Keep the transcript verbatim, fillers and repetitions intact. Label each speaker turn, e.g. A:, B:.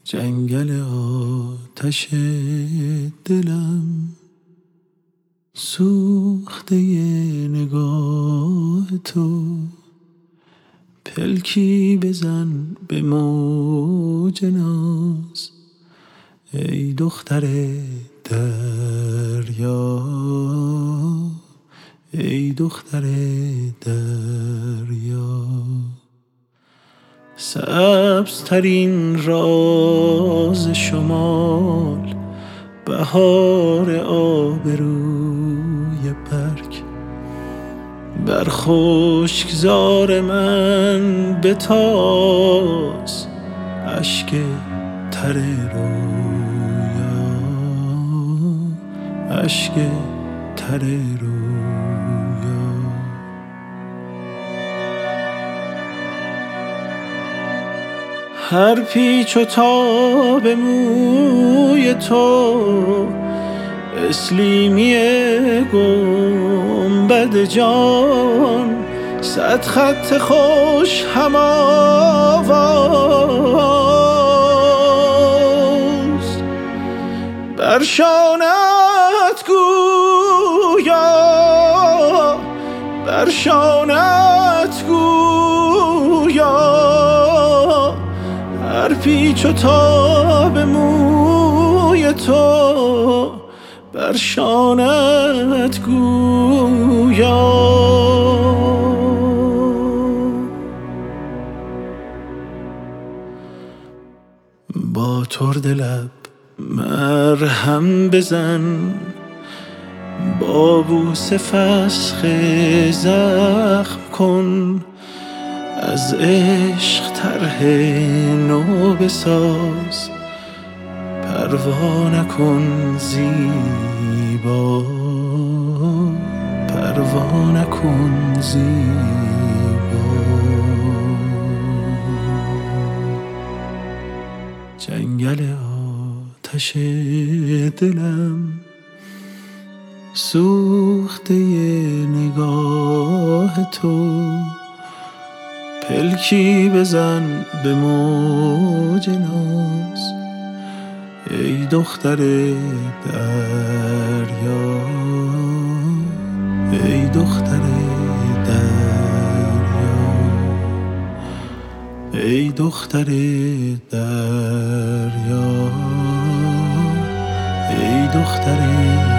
A: جنگل آتش دلم، سوخته نگاه تو. پلکی بزن به موج ناز، ای دختر دریا، ای دختر دریا. سبزترین راز شمال، بهار آبروی برگ. بر خشکزار من بتاز، اشک تر رویا، اشک تر رویا. هر پیچ و تاب موی تو، اسلیمی گنبد جان. صد خط خوش هم آواز، بر شانت گویا، بر شانت گویا. هر پیچ و تاب موی تو، بر شانت گویا. با ترد لب مرهم بزن، با بوسه فسخ زخم کن. از عشق طرح نو بساز، پروا نکن زیبا، پروا نکن زیبا. جنگل آتش دلم، سوخته نگاه تو. پلکی بزن به موج ناز، ای دختر دریا، ای دختر دریا، ای دختر دریا، ای دختر